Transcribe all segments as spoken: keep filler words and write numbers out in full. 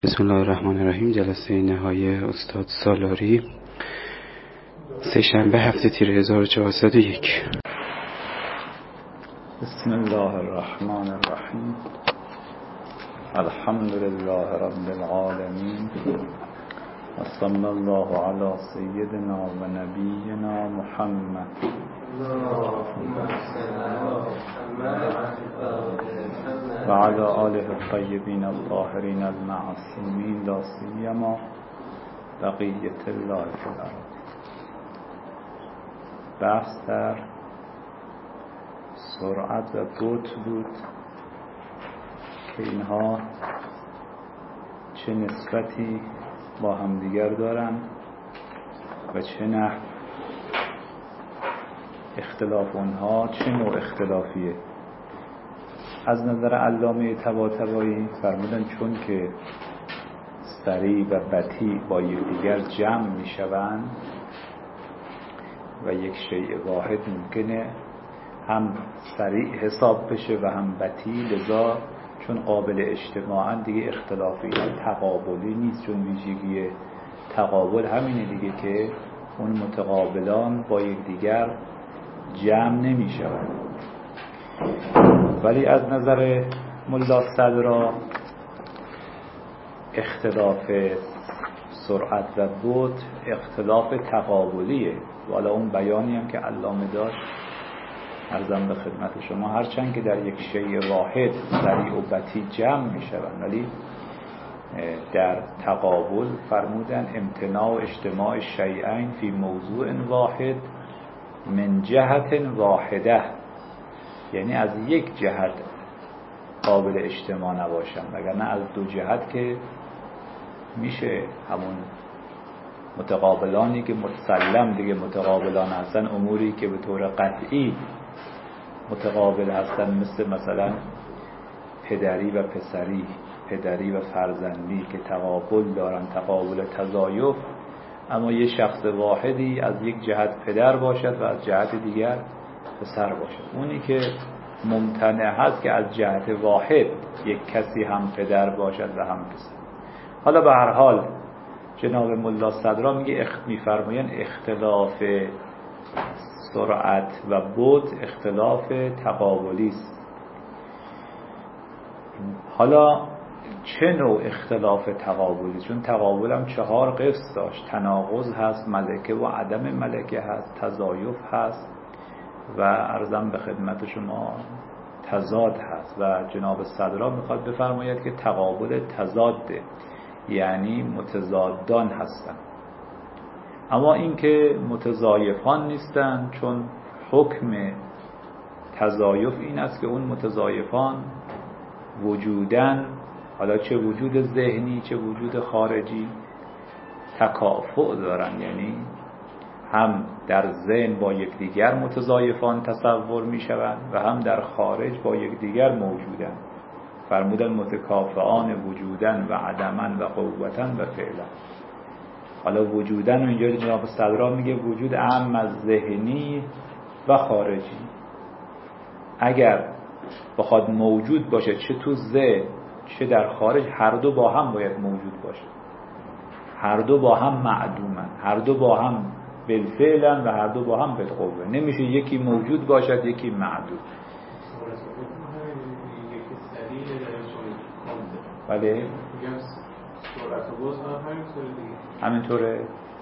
بسم الله الرحمن الرحیم. جلسه نهایی استاد سالاری، سه شنبه هفته تیر هزار و چهارصد و یک. بسم الله الرحمن الرحیم. الحمد لله رب العالمین و صلی الله علی سیدنا و نبینا محمد و علی آله الطیبین الطاهرین المعصومین، لا سیما بقیة الله فی الارض. بحث در سرعت و بطء بود که اینها چه نسبتی با همدیگر دارند و چه نه اختلاف اونها چه نوع اختلافیه. از نظر علامه طباطبایی فرمودن چون که سریع و بطیء با یکدیگر جمع می شوند و یک شیء واحد ممکنه هم سریع حساب بشه و هم بطیء، لذا چون قابل اجتماعاً دیگه اختلافی تقابلی نیست، چون ویژگی تقابل همینه دیگه که اون متقابلان با یکدیگر جمع نمی شوند. ولی از نظر ملا صدرا اختلاف سرعت و بطء اختلاف تقابلیه. والا اون بیانی هم که علامه داشت عرضم به خدمت شما، هرچند که در یک شیء واحد سریع و بطیء جمع می شوند، ولی در تقابل فرمودن امتناع و اجتماع شیئین فی موضوع واحد من جهت واحده، یعنی از یک جهت قابل اجتماع نباشن، وگرنه از دو جهت که میشه همون متقابلانی که متسلم دیگه متقابلان هستن، اموری که به طور قطعی متقابل هستن، مثل مثلا پدری و پسری، پدری و فرزندی که تقابل دارن، تقابل تضایف، اما یه شخص واحدی از یک جهت پدر باشد و از جهت دیگر پسر باشد. اونی که ممتنع هست که از جهت واحد یک کسی هم پدر باشد و هم پسر. حالا به هر حال جناب ملا صدرا میگه اخ... میفرماین اختلاف سرعت و بطء اختلاف تقابلی است. حالا چه نوع اختلاف تقابلی؟ چون تقابل هم چهار قسم داشت: تناقض هست، ملکه و عدم ملکه هست، تضایف هست و عرضم به خدمت شما تضاد هست. و جناب صدرا میخواد بفرماید که تقابل تضاده، یعنی متضادان هستن. اما این که متضایفان نیستن، چون حکم تضایف این است که اون متضایفان وجودن، حالا چه وجود ذهنی چه وجود خارجی، تکافؤ دارن، یعنی هم در ذهن با یکدیگر متضایفان تصور می شوند و هم در خارج با یکدیگر موجودن. فرمودن متکافئان وجودن و عدمن و قوتن و فعلا. حالا وجودن و اینجا جناب صدرا میگه وجود اعم از ذهنی و خارجی. اگر بخواد موجود باشه چه تو ذهن چه در خارج، هر دو با هم باید موجود باشه، هر دو با هم معدومن، هر دو با هم بالفعلن و هر دو با هم بالقوه. نمیشه یکی موجود باشد یکی معدوم. بله همینطوره.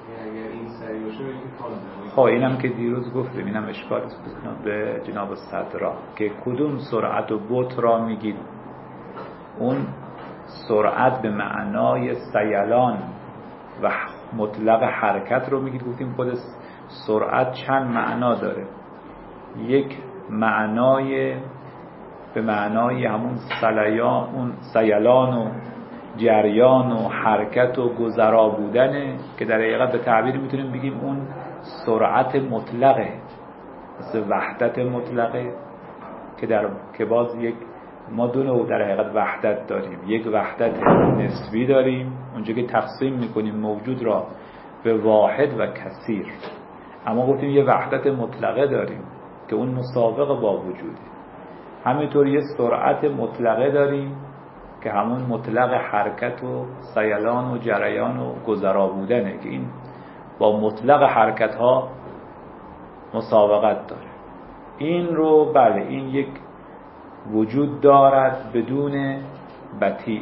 خب اینم که دیروز گفتیم، اینم اشکال به جناب صدرا که کدوم سرعت و بطء را میگید. اون سرعت به معنای سیلان و مطلق حرکت رو میگید. گفتیم خود سرعت چند معنا داره. یک معنای به معنای همون سلیان، اون سیلان و جریان و حرکت و گذرا بودنه، که در حقیقت به تعبیر میتونیم بگیم اون سرعت مطلقه، مثل وحدت مطلقه که در که باز یک ما دو نوع در حقیقت وحدت داریم. یک وحدت نسبی داریم، اونجا که تقسیم میکنیم موجود را به واحد و کثیر. اما گفتیم یه وحدت مطلقه داریم که اون مسابقه با وجوده. همینطور یه سرعت مطلقه داریم که همون مطلق حرکت و سیلان و جریان و گذرا بودنه که این با مطلق حرکت ها مسابقت داره. این رو بله این یک وجود دارد بدون بطیء،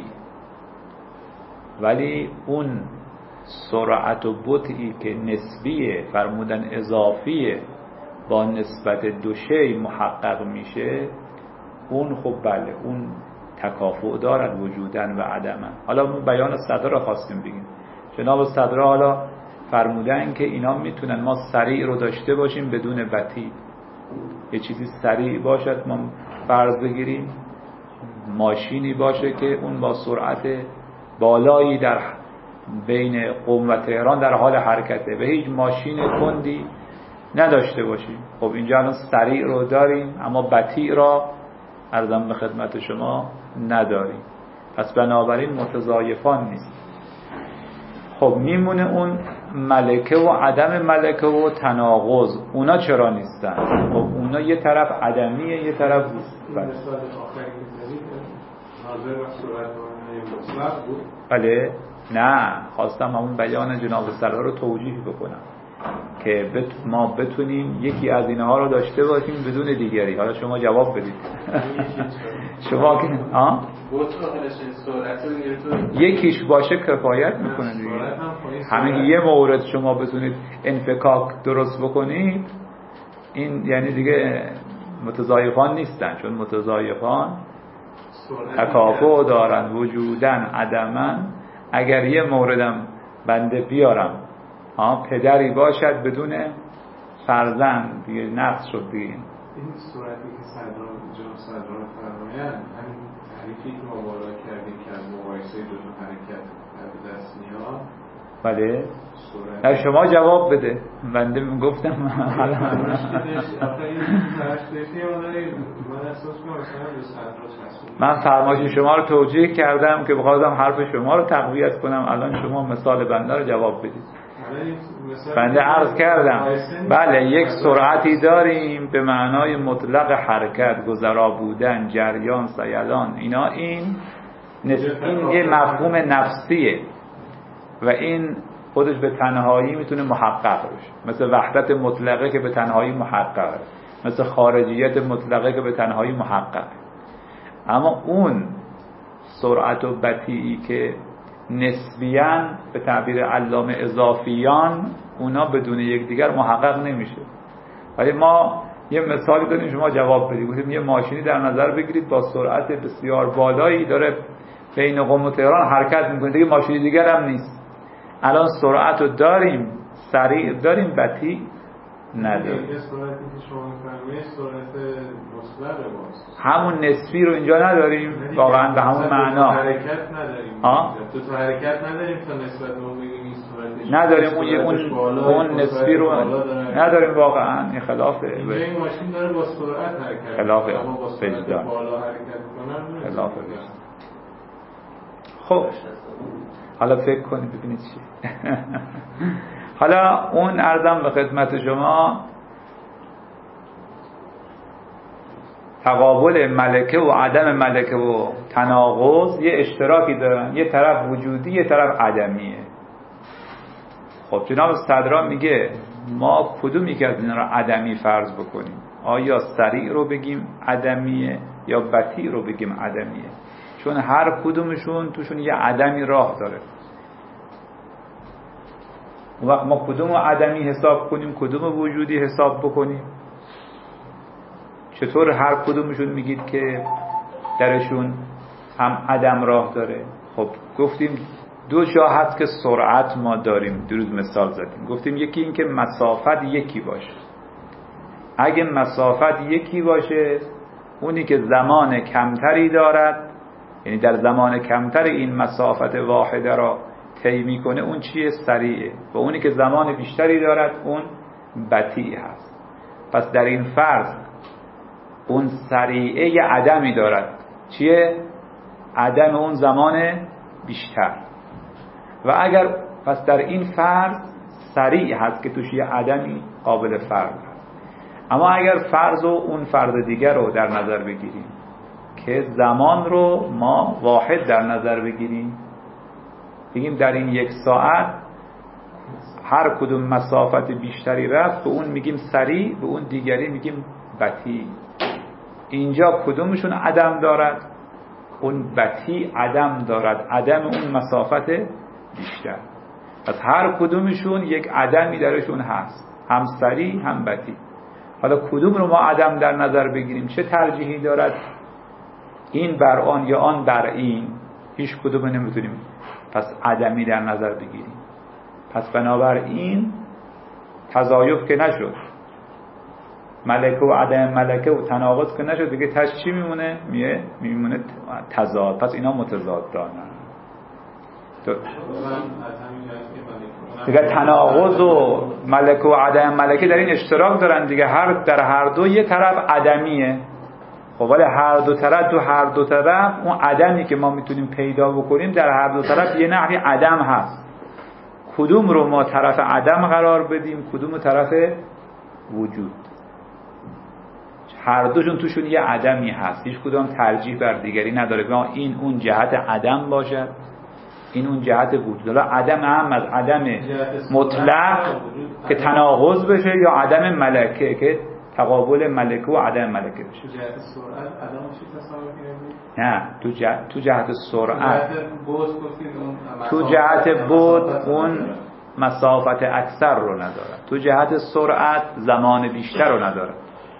ولی اون سرعت و بطئی که نسبیه، فرمودن اضافیه، با نسبت دو شی محقق میشه، اون خب بله اون تکافؤ دارد وجودن و عدمن. حالا ما بیان صدر رو خواستیم بگیم. جناب صدر حالا فرمودن که اینا میتونن ما سریع رو داشته باشیم بدون بطیء. یه چیزی سریع باشد، ما فرض بگیریم ماشینی باشه که اون با سرعت بالایی در بین قم و تهران در حال حرکته، به هیچ ماشین کندی نداشته باشیم. خب اینجا الان سریع رو داریم اما بطیء را عرضم به خدمت شما نداریم، پس بنابراین متضایفان نیست. خب میمونه اون ملکه و عدم ملکه و تناقض. اونا چرا نیستن؟ خب اونا یه طرف عدمیه یه طرف مثال آخری که زدید ناظر و صورت مطلق بود. بله نه، خواستم همون بیان جناب سرور رو توجیه بکنم که بت... ما بتونیم یکی از اینها رو داشته باشیم بدون دیگری. حالا شما جواب بدید. شما که ها یکیش باشه کفایت میکنه دیگه. همین یه مورد شما بتونید انفکاک درست بکنید، این یعنی دیگه متضایفان نیستن، چون متضایفان تکافؤ دارن وجودن عدمن. اگر یه موردم بنده بیارم ها پدری باشد بدون فرزند دیگه نقص شد دیگه. این صورتی که صدران جناب صدران فرمایند همین تعریفی که ما بالا کردیم که از مقایسه دو تا حرکت به دست میاد. بله نه شما جواب بده، بنده میگفتم حالا آخه این فرشتهی ما داریم من احساس کنم مثلا به صدران هستم. من فرمایش شما رو توجیه کردم که بخواستم حرف شما رو تقویت کنم، الان شما مثال بنده رو جواب بدید. بنده عرض کردم بله یک سرعتی داریم به معنای مطلق حرکت، گذرا بودن، جریان، سیلان، اینا این این یه مفهوم نفسیه و این خودش به تنهایی میتونه محقق بشه، مثل وحدت مطلقه که به تنهایی محققه، مثل خارجیت مطلقه که به تنهایی محققه. اما اون سرعت و بطیئی که نسبیاً به تعبیر علامه اضافیان اونا بدون یکدیگر محقق نمیشه. ولی ما یه مثالی داریم شما جواب بدید. گفتیم یه ماشینی در نظر بگیرید با سرعت بسیار بالایی داره بین قم و تهران حرکت میکنه، دیگه ماشینی دیگر هم نیست. الان سرعت رو داریم، سریع داریم، بطیء نداریم. این سرعتی که شما می‌فرمایید سرعت مطلق باست، همون نسبی رو اینجا نداریم واقعا به همون معنا. حرکت نداریم، تو تو حرکت نداریم تا نسبت به اون بگیم این سرعتش نداریم، اون اون اون نسبی رو نداریم واقعا. این خلافه. این ماشین داره با سرعت حرکت خلافه اما با سرعت بالا حرکت کنه خلافه. خب حالا فکر کنید ببینید چی. حالا اون عرضم به خدمت شما تقابل ملکه و عدم ملکه و تناقض یه اشتراکی دارن، یه طرف وجودی یه طرف عدمیه. خب جناب صدرا میگه ما کدومی که از اینا رو عدمی فرض بکنیم؟ آیا سریع رو بگیم عدمیه یا بطیء رو بگیم عدمیه؟ چون هر کدومشون توشون یه عدمی راه داره. اون وقت ما کدوم عدمی حساب کنیم کدوم وجودی حساب بکنیم؟ چطور هر کدومشون میگید که درشون هم عدم راه داره؟ خب گفتیم دو جا هست که سرعت ما داریم، دیروز مثال زدیم، گفتیم یکی این که مسافت یکی باشه. اگه مسافت یکی باشه اونی که زمان کمتری دارد، یعنی در زمان کمتر این مسافت واحده را طی میکنه، اون چیه؟ سریعه. و اونی که زمان بیشتری دارد اون بطیء هست. پس در این فرض اون سریعه یه عدمی دارد. چیه؟ عدم اون زمان بیشتر. و اگر پس در این فرض سریع هست که توش یه عدمی قابل فرض هست. اما اگر فرض و اون فرض دیگر رو در نظر بگیریم که زمان رو ما واحد در نظر بگیریم، بگیم در این یک ساعت هر کدوم مسافت بیشتری رفت به اون میگیم سریع، به اون دیگری میگیم بطیء. اینجا کدومشون عدم دارد؟ اون بطیء عدم دارد، عدم اون مسافت بیشتر. پس هر کدومشون یک عدمی درشون هست، هم سریع هم بطیء. حالا کدوم رو ما عدم در نظر بگیریم؟ چه ترجیحی دارد؟ این بر آن یا آن بر این؟ هیچ کدوم نمیتونیم پس عدمی در نظر بگیریم. پس بنابراین تضایف که نشد، ملکه و عدم ملکه و تناقض که نشد، دیگه تش چی میمونه؟ میه میمونه تضاد. پس اینا متضاد دارن. دیگه تناقض و ملکه و عدم ملکه در این اشتراک دارن دیگه، هر در هر دو یه طرف عدمیه. خب ولی هر دو طرف تو هر دو طرف اون عدمی که ما میتونیم پیدا بکنیم در هر دو طرف یه نحوی عدم هست. کدوم رو ما طرف عدم قرار بدیم، کدوم رو طرف وجود؟ هر دوشون توشون یه عدمی هست، هیچ کدوم ترجیح بر دیگری نداره که این اون جهت عدم باشد، این اون جهت وجود. حالا عدم هم از عدم مطلق که تناقض بشه یا عدم ملکه که تقابل ملکه و عدم ملکه بشه. جهت سرعت عدم چی تصور کردید؟ نه تو جهت تو جهت سرعت تو جهت بود اون مسافت اکثر رو نداره، تو جهت سرعت زمان بیشتر رو نداره.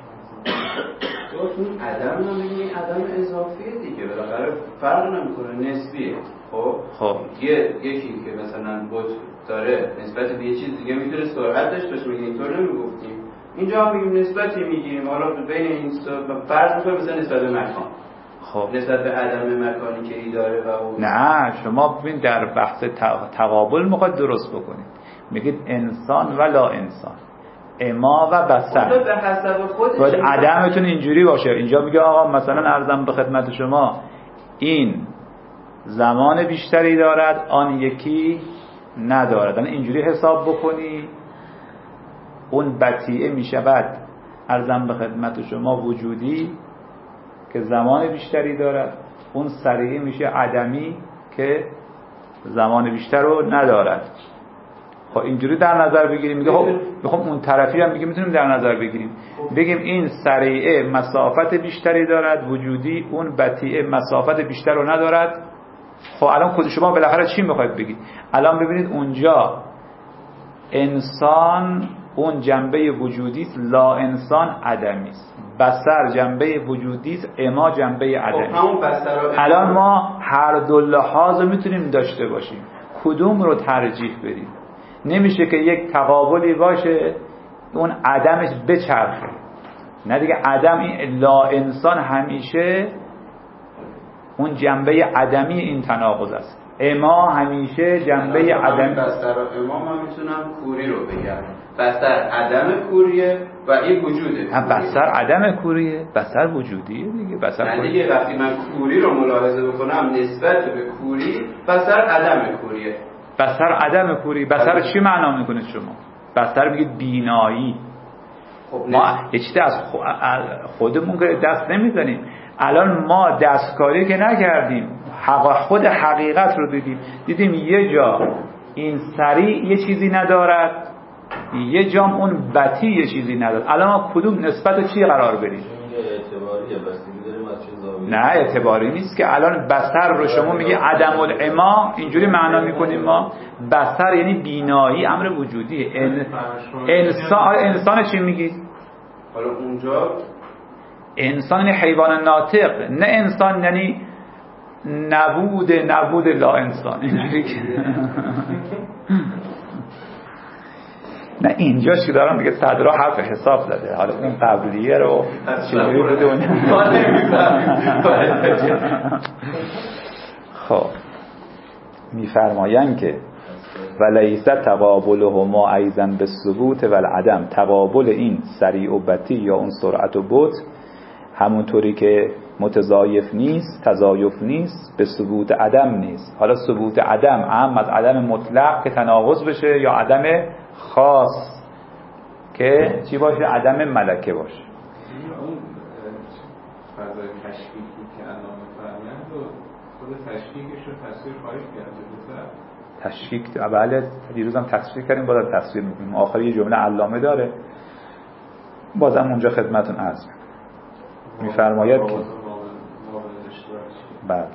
اون عدم رو میگیم عدم اضافیه دیگه، بالاخره فرق نمیکنه، نسبیه. خب خب یه یکی که مثلا بود داره نسبت به یه چیز دیگه میتونه سرعت داشته باشه، میگیم اینطور نمیگفتیم. اینجا هم میگیم نسبتی میگیم، حالا بین این فرض میکنیم مثلا نسبت به مکان، خب نسبت به عدم مکانی که ای داره و اون. نه شما ببین در بحث تقابل میخواد درست بکنید، میگید انسان و لا انسان، اما و بصر. خود به حسب خودش باید عدمتون اینجوری باشه. اینجا میگه آقا مثلا عرضم به خدمت شما این زمان بیشتری دارد، آن یکی ندارد. اینجوری حساب بکنی اون بطیئه میشود عرضم به خدمت شما وجودی که زمان بیشتری دارد، اون سریعی میشه عدمی که زمان بیشتر رو ندارد. خب اینجوری در نظر بگیریم. میگه خب میخوام اون طرفی هم میگه میتونیم در نظر بگیریم، بگیم این سریعه مسافت بیشتری دارد وجودی، اون بطیئه مسافت بیشتر رو ندارد. خب الان خود شما بالاخره چی میخواید بگید؟ الان ببینید اونجا انسان اون جنبه وجودی است، لا انسان عدمی است. بصر جنبه وجودی است، اما جنبه عدمی. الان ما هر دو لحاظ رو میتونیم داشته باشیم، کدوم رو ترجیح بدیم؟ نمیشه که یک تقابلی باشه اون عدمش بچرخه. نه دیگه عدم این لا انسان همیشه اون جنبه عدمی این تناقض است، اما همیشه جنبه عدم. بصر و اما من میتونم کوری رو بگم، بصر عدم کوریه و این وجوده. هم بصر عدم کوریه، بصر وجودیه دیگه. بصر یعنی دیگه وقتی من کوری رو ملاحظه بکنم نسبت به کوری، بصر عدم کوریه. بصر عدم کوری. بصر چی معنا میکنید شما؟ بصر میگید بینایی. خب ما یه چیزی از خودمون که دست نمیزنیم. الان ما دستکاری که نکردیم، خود حقیقت رو دیدیم. دیدیم یه جا این سریع یه چیزی ندارد، یه جا اون بطیء یه چیزی ندارد. الان ما کدوم نسبت چی قرار بریم؟ نه اعتباری نیست که الان بصر رو شما میگی عدم العما، اینجوری معنا میکنیم ما. بصر یعنی بینایی، امر وجودی. انسان انسان چی میگی؟ حالا اونجا انسان یعنی حیوان ناطق، نه انسان یعنی نبود نبود لا انسان. اینجوری که نه اینجا چی دارم دیگه صدرا حرف حساب زده. حالا اون قبلیه رو چجوری بوده اون خب میفرماین که ولیس تقابلهما ایضا بالثبوت والعدم. تقابل این سریع و بطیء یا اون سرعت و بطء همونطوری که متضایف نیست، تضایف نیست، به ثبوت عدم نیست. حالا ثبوت عدم هم از عدم مطلق که تناقض بشه یا عدم خاص که چی باشه؟ عدم ملکه باشه. اون فضای تشبیهی که الان تشکیکش رو تصویر خواهید کرد. تشکیک بله، دیروز هم تصویر کردیم، بازم تصویر میکنیم. آخر یه جمله علامه داره، بازم اونجا خدمتون عرض میفرماید که بله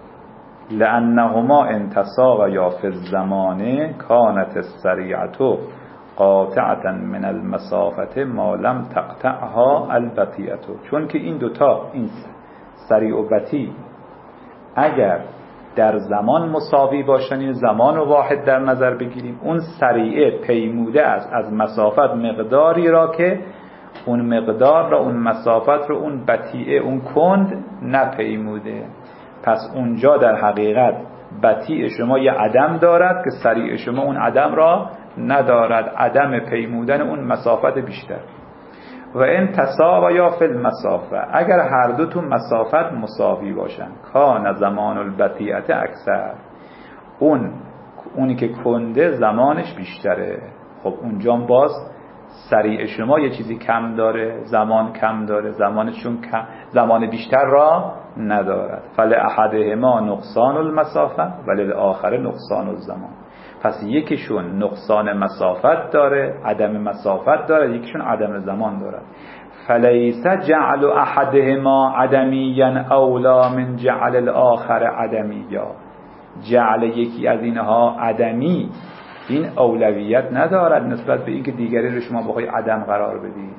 لأنهما انتصاغ یا فی الزمان کانت السریعة قاطعة من المسافة ما لم تقطعها البطیئة. چون که این دوتا، این سریع و بطیء، اگر در زمان مساوی باشن، این زمان واحد در نظر بگیریم، اون سریعه پیموده است از مسافت مقداری را که اون مقدار را، اون مسافت را اون بطیئه، اون کند نپیموده. پس اونجا در حقیقت بطیء شما یه عدم دارد که سریع شما اون عدم را ندارد، عدم پیمودن اون مسافت بیشتر. و این تساویا فی المسافه، اگر هر دو تو مسافت مساوی باشن، کان زمان البطیئه اکثر، اون اونی که کنده زمانش بیشتره. خب اونجا باز سریع شما یه چیزی کم داره، زمان کم داره، زمانشون کم، زمان بیشتر را ندارد. فلأحدهما نقصان المسافه وللآخر نقصان الزمان. پس یکیشون نقصان مسافت داره، عدم مسافت داره، یکیشون عدم زمان داره. فلیس جعل احدهما عدمیا اولا من جعل الاخر عدمیا. جعل یکی از اینها عدمی این اولویت ندارد نسبت به اینکه دیگری رو شما بخوای عدم قرار بدید.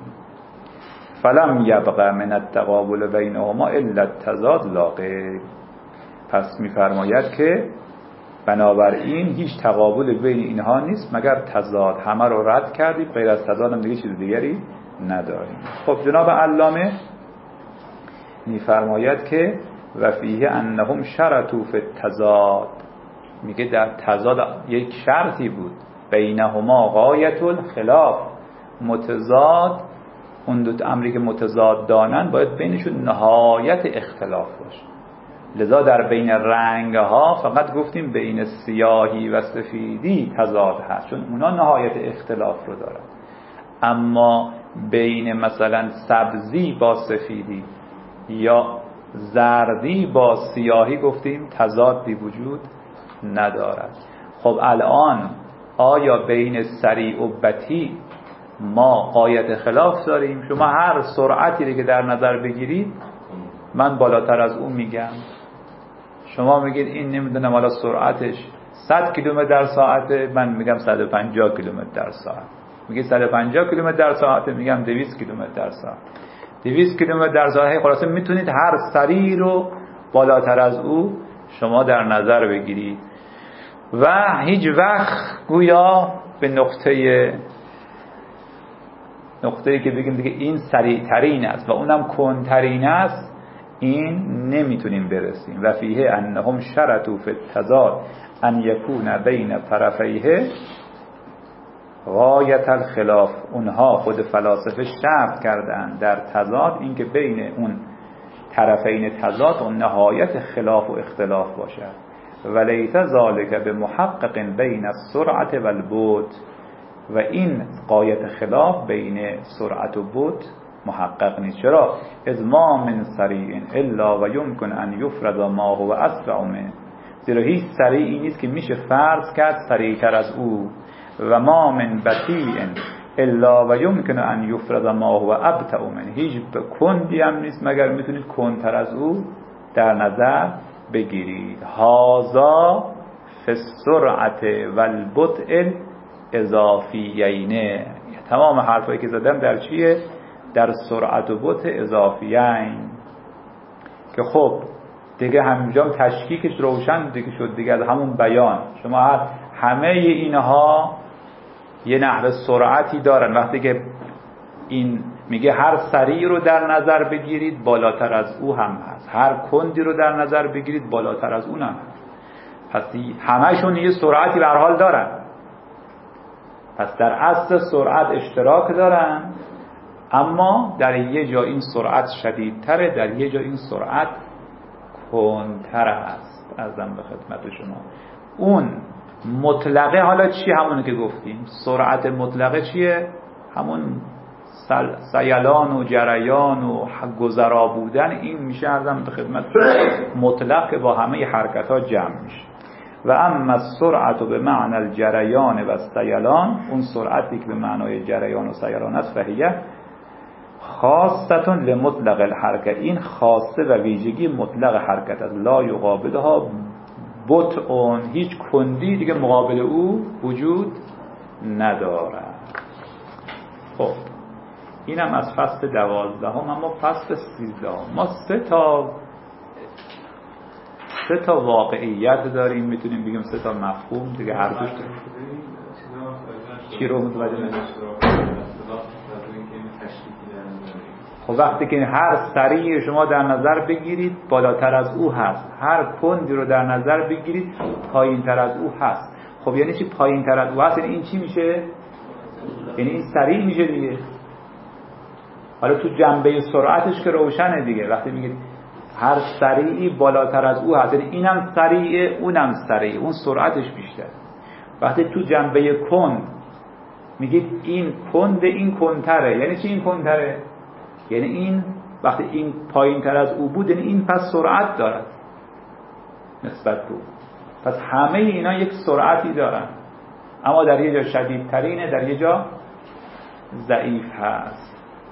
فلم یبقى من التقابل بینهما الا التضاد لا غیر. پس میفرماید که بنابراین هیچ تقابل بین اینها نیست مگر تضاد. همه رو رد کردیم، غیر از تضاد هم دیگه چیز دیگری نداریم. خب جناب علامه میفرماید که و فیه انهم شرطوا فی التضاد، میگه در تضاد یک شرطی بود، بینهما غایت الخلاف، متضاد، اون دو امری که متضاد دانن باید بینشون نهایت اختلاف باشه. لذا در بین رنگ ها فقط گفتیم بین سیاهی و سفیدی تضاد هست، چون اونا نهایت اختلاف رو دارن. اما بین مثلا سبزی با سفیدی یا زردی با سیاهی گفتیم تضادی وجود ندارد. خب الان آیا بین سریع و بطیء ما غایت خلاف داریم؟ شما هر سرعتی که در نظر بگیرید من بالاتر از اون میگم، شما میگید این نمیدونم حالا سرعتش صد کیلومتر در ساعت، من میگم صد و پنجاه کیلومتر در ساعت، میگید صد و پنجاه کیلومتر در ساعت، میگم دویست کیلومتر در ساعت. دویست کیلومتر در ساعت خلاصه میتونید هر سریع رو بالاتر از او شما در نظر بگیرید و هیچ وقت گویا به نقطه نقطه‌ای که بگیم دیگه این سریع ترین است و اونم کندترین است، این نمیتونیم برسیم. و فیه انهم شرطوا فی التضاد ان یکون بین طرفیه غایت الخلاف. اونها خود فلاسفه شرط کردن در تضاد اینکه بین اون طرفین تضاد و نهایت خلاف و اختلاف باشد. ولیس ذالک بمحقق بین السرعت و البعد، و این غایت خلاف بین سرعت و بعد محقق نیست. چرا؟ اذ ما من سریع الا و یمکن ان یفرض ما هو اسرع منه، زیرا هیچ سریعی نیست که میشه فرض کرد سریعتر از او، و ما من بطیء الا و یمکن ان یفرض ما هو ابطأ منه، هیچ کندی هم نیست مگر میتونید کندتر از او در نظر بگیرید. هذا فی السرعت و البطء اضافیین. تمام حرفایی که زدم در چیه؟ در سرعت و بطء اضافیین، که خب دیگه همینجا تشکیکش روشن دیگه شد دیگه از همون بیان. شما همه اینها یه نحو سرعتی دارن. وقتی که این میگه هر سریع رو در نظر بگیرید بالاتر از او هم هست، هر کندی رو در نظر بگیرید بالاتر از اون هم هست. پس همه‌شون یه سرعتی به هر حال دارن. پس در اصل سرعت اشتراک دارن، اما در یه جا این سرعت شدیدتره، در یه جا این سرعت کندتر است. ازم به خدمت شما اون مطلقه حالا چی؟ همونه که گفتیم سرعت مطلقه چیه؟ همون سیلان و جریان و گذرا بودن، این میشه عرضم به خدمت مطلق که با همه حرکت ها جمع میشه. و اما السرعت به معنی الجریان و سیلان، اون سرعتی که به معنای جریان و سیلان است، فهیه خاصه لمطلق الحرکت، این خاصه و ویژگی مطلق حرکت است. لا یقابلها بطء، هیچ کندی دیگه مقابل او وجود ندارد. خب اینم از فصل دوازدهم. اما فصل سیزدهم ما سه تا سه تا واقعیت داریم، میتونیم بگیم سه تا مفهوم دیگه، هر دوش داریم. چی رو متوجه نشید؟ خب وقتی که هر سریع شما در نظر بگیرید بالاتر از او هست، هر کندی رو در نظر بگیرید پایین تر از او هست. خب یعنی چی پایین تر از او هست؟ یعنی این چی میشه؟ یعنی این سریع میشه دیگه. حالا تو جنبه سرعتش که روشنه دیگه، وقتی میگید هر سریعی بالاتر از او هست، یعنی اینم سریعه اونم سریعه، اون سرعتش بیشتر. وقتی تو جنبه کند میگید این کند این کندتره، یعنی چی این کندتره؟ یعنی این وقتی این پایین تر از او بود، یعنی این پس سرعت دارد نسبت به او. پس همه اینا یک سرعتی دارن، اما در یه جا شدیدترینه، در یه جا ضعیف هست.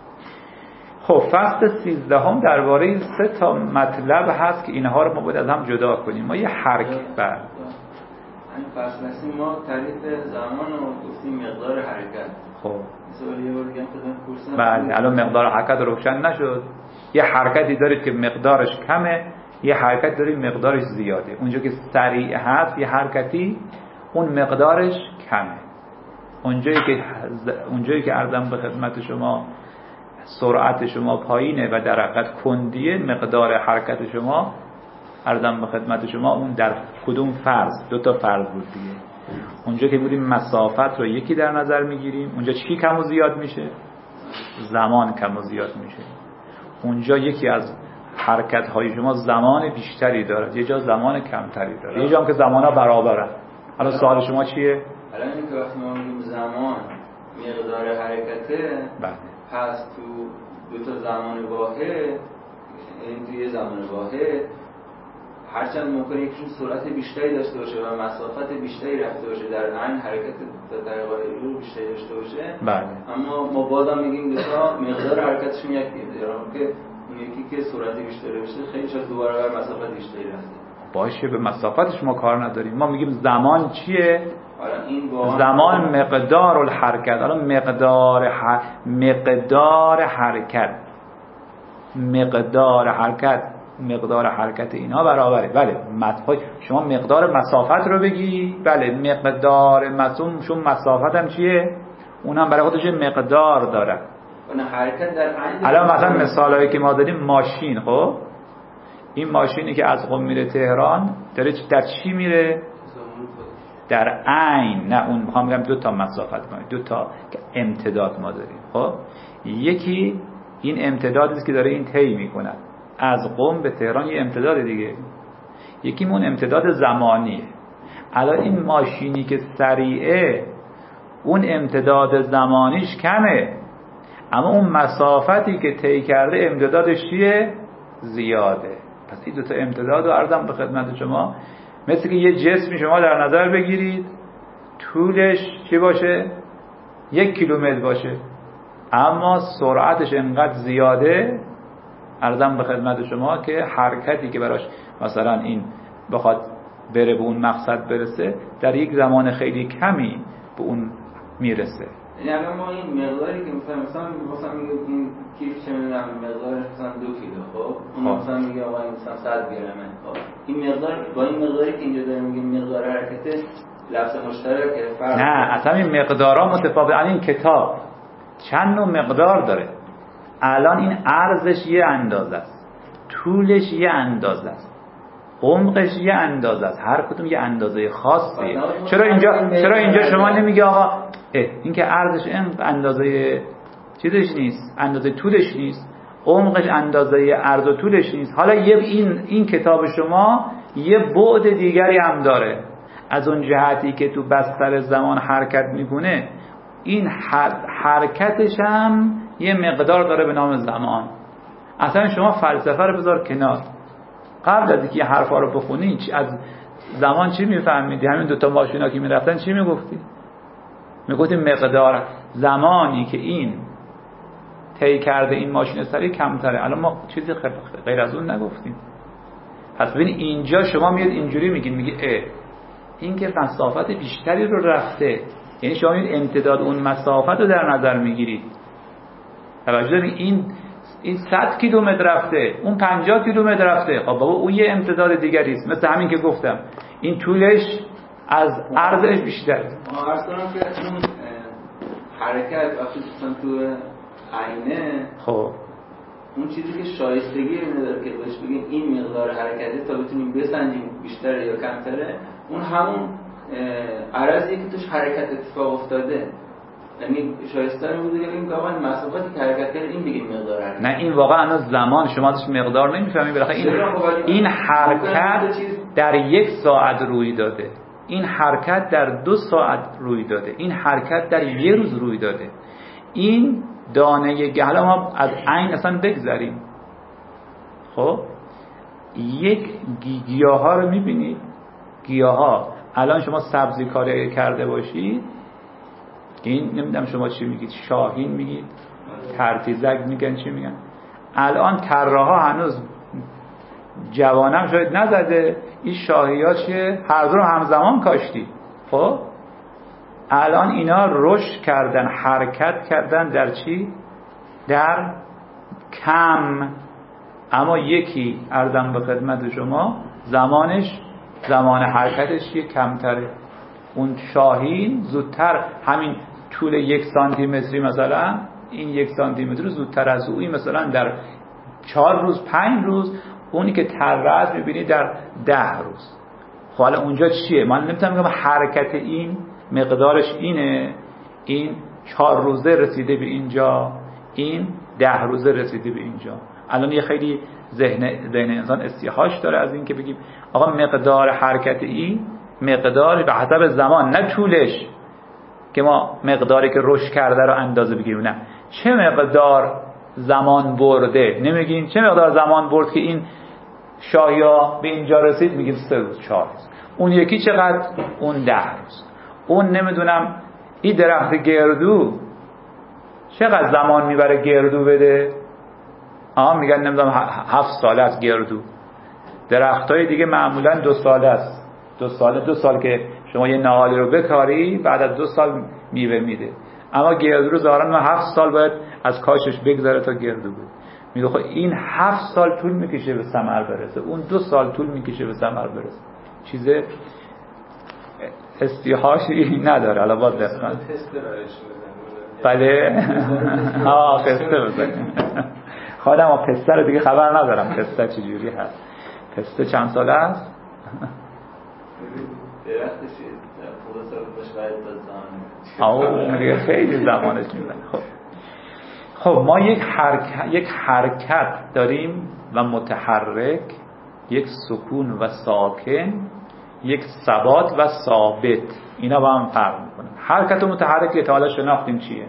خب فصل سیزدهم درباره سه تا مطلب هست که اینها رو ما باید از هم جدا کنیم. ما یه حرکت بر این فصل هستیم، ما تعریف زمان و گفتیم مقدار حرکت. خب مثلا یه بار دیگه هم خدمت پرسیدم. بله الان مقدار حرکت روشن نشد. یه حرکتی دارید که مقدارش کمه، یه حرکت دارید مقدارش زیاده. اونجا که سریع هست یه حرکتی اون مقدارش کمه. اونجایی که اونجایی که عرضم به خدمت شما سرعت شما پایینه و در حقیقت کندیه، مقدار حرکت شما عرضم به خدمت شما اون در کدوم فرض؟ دو تا فرض بود دیگه. اونجا که بودیم مسافت رو یکی در نظر میگیریم، اونجا چی کم و زیاد میشه؟ زمان کم و زیاد میشه. اونجا یکی از حرکت های شما زمان بیشتری داره، یه جا زمان کمتری داره، یه جا هم که زمانها برابرن. حالا سوال شما چیه؟ الان این که وقتی ما میگیم زمان مقدار حرکته، بله پس تو دو تا زمان واحد، این توی زمان واحد هرچند ممکنه یکیشون سرعت بیشتری داشته باشه و مسافت بیشتری رفته باشه، در عین حرکت طریق رو بیشتری داشته باشه، بله، اما ما بازم میگیم دو تا مقدار حرکتشون یکیه، در حالی که اون یکی که سرعت بیشتری باشه خیلی شاید دو برابر مسافت بیشتری رفته باشه. به مسافتش ما کار نداریم، ما میگیم زمان چیه؟ این زمان مقدار الحرکت. حالا مقدار ح... مقدار حرکت مقدار حرکت مقدار حرکت اینها برابره. بله مطلب شما مقدار مسافت رو بگی، بله مقدار مسوم شون مسافت هم چیه؟ اون هم برای خودش مقدار داره. اون حرکت در عین. الان مثلا مثالایی که ما داریم ماشین، خب این ماشینی که از قم میره تهران داره در چی میره؟ در عین. نه اون میخوام بگم دو تا مسافت ما دو تا امتداد ما داریم. خب یکی این امتدادی است که داره این طی میکنه از قم به تهران، یه امتداد دیگه. یکی اون امتداد زمانیه. الان این ماشینی که سریعه اون امتداد زمانیش کمه، اما اون مسافتی که طی کرده امتدادش چیه؟ زیاده. پس این دو تا امتداد رو عرضم به خدمت شما، مثل که یه جسمی شما در نظر بگیرید طولش چی باشه؟ یک کیلومتر باشه، اما سرعتش انقدر زیاده عرضم به خدمت شما که حرکتی که براش مثلا این بخواد بره به اون مقصد برسه در یک زمان خیلی کمی به اون میرسه. یعنی ما این مقداری که مثلا مثلا مثلا این کیف چه میدونم مقدارش مثلا دو کیلو، خب اون مثلا میگه آقا این مثلا صد گرمه، خب این مقدار با این مقداری که اینجا داریم میگیم مقدار حرکت لفظ مشترکه فرق. نه اصلا این مقدارها متفاوته. الان این کتاب چند نوع مقدار داره. الان این عرضش یه اندازه است، طولش یه اندازه است، عمقش یه اندازه است، هر کدوم یه اندازه خاصیه. چرا اینجا چرا اینجا شما نمیگی آقا این که عرضش این اندازه چیزش نیست، اندازه طولش نیست، عمقش اندازه عرض و طولش نیست. حالا یه این این کتاب شما یه بعد دیگری هم داره، از اون جهتی که تو بستر زمان حرکت میکنه، این حرکتش هم یه مقدار داره به نام زمان. اصلا شما فلسفه رو بذار کنار، قبل از اینکه حرفا رو بخونی از زمان چی میفهمیدی؟ همین دوتا ماشینا که میرفتن چی میگفتی؟ میگفتی مقدار زمانی که این طی کرده این ماشین سری کمتره. الان ما چیزی غیر از اون نگفتیم. پس ببین اینجا شما میاد اینجوری میگین، میگی اه این که مسافت بیشتری رو رفته، یعنی شما این امتداد اون مسافت رو در نظر میگیرید. توجه دارین این این صد کیلومتر رفته، اون پنجاه کیلومتر رفته. خب بابا اون یه امتداد دیگری است، مثل همین که گفتم این طولش از عرضش بیشتره. ما عرض کنم که اون حرکت وقتی تو عینه، خب اون چیزی که شایستگی اینه داره که بهش بگیم این مقدار حرکتی تا بتونیم بسنجیم بیشتره یا کمتره، اون همون عرضی که توش حرکت اتفاق افتاده. یعنی شایسته بوده که این واقعا مسافتی که حرکت کرده این بگیم مقدار حرکت. نه این واقعا الان زمان شما ازش مقدار نمیفهمی. بالاخره این این حرکت در یک ساعت روی داده، این حرکت در دو ساعت روی داده، این حرکت در یه روز روی داده. این دانه گهلا ما از عین اصلا بگذاریم. خب یک گیاه ها رو میبینید، گیاه ها الان شما سبزی کاری کرده باشید، این نمیدونم شما چی میگید، شاهین میگید، ترتیزک میگن، چی میگن، الان طراحا هنوز جوانم شاید نزده این شاهی ها چیه، هر دو رو همزمان کاشتی. خب الان اینا رشد کردن، حرکت کردن در چی؟ در کم. اما یکی عرضم به خدمت شما زمانش، زمان حرکتش یه کمتره. اون شاهین زودتر، همین طول یک سانتی متری مثلا، این یک سانتی متر زودتر از اوی مثلا در چهار روز پنج روز، اونی که تره است میبینی در ده روز. خب حالا اونجا چیه؟ من نمیتونم بگم حرکت این مقدارش اینه، این چهار روزه رسیده به اینجا، این ده روزه رسیده به اینجا. الان یه خیلی ذهن ذهن انسان استیحاش داره از این که بگیم آقا مقدار حرکت این مقدار به حسب زمان، نه طولش که ما مقداری که رشد کرده رو اندازه بگیریم، نه چه مقدار زمان برده. نمیگیم چه مقدار زمان برد که این شاهیا به اینجا رسید، میگیم سه روز چهار روز. اون یکی چقدر؟ اون ده روز. اون نمیدونم این درخت گردو چقدر زمان میبره گردو بده؟ آها میگن نمیدونم هفت ساله است گردو. درختای دیگه معمولا دو ساله است، دو ساله دو سال که شما یه نهالی رو بکاری بعد از دو سال میوه میده. اما گردو رو ظاهرا ما هفت سال باید از کاشش بگذره تا گردو بده. میگه خب این هفت سال طول میکشه به ثمر برسه، اون دو سال طول میکشه به ثمر برسه. چیز استیحاشی نداره. الان باید دقیقا بله ها پسته بزنیم. خودم ها پسته رو دیگه خبر ندارم پسته چجوری هست. پسته چند ساله هست؟ درختش پونزده سال باشه باید تا زمان آه دیگه خیلی زمانش میزنه. خب خب ما یک حرکت یک حرکت داریم و متحرک، یک سکون و ساکن، یک ثبات و ثابت. اینا با هم فرق میکنن. حرکت و متحرک تا حالا شناختیم چیه،